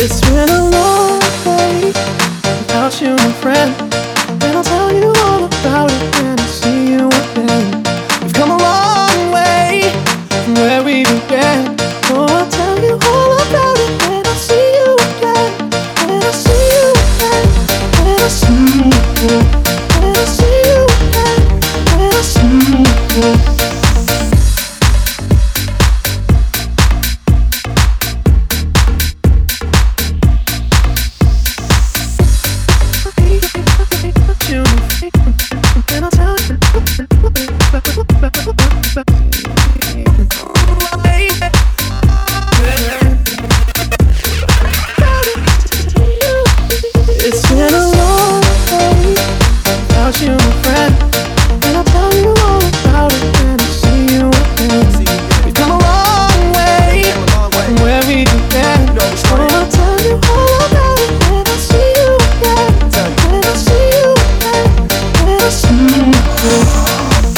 It's been a long day without you, my friend, and I'll tell you all about it when I see you again. We've come a long way from where we began. Oh, I'll tell you all about it when I see you again. When I see you again. When I see you again. When I see you again. When I see you again. It's been a long day without you, my friend, and I'll tell you all about it when I see you again. We've come a long way from where we began. So I'll tell you all about it when I see you again. When I see you again. When I see you again.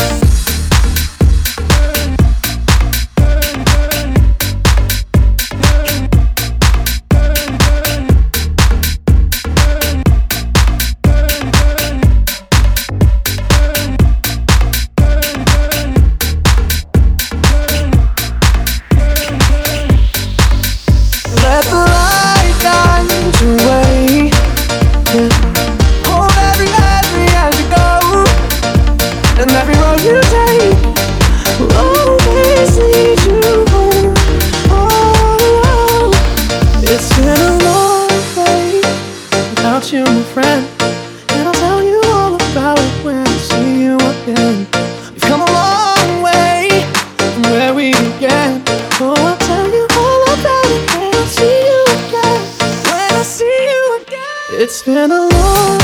Let the light guide your way. Yeah. Hold every as you go, and every road you take will always lead you home. Oh, it's been a long day without you, my friend, and I'll tell you all about it when I see you again. We've come a long way from where we began. Oh, I'll tell you all about it when I see you again. When I see you again. It's been a long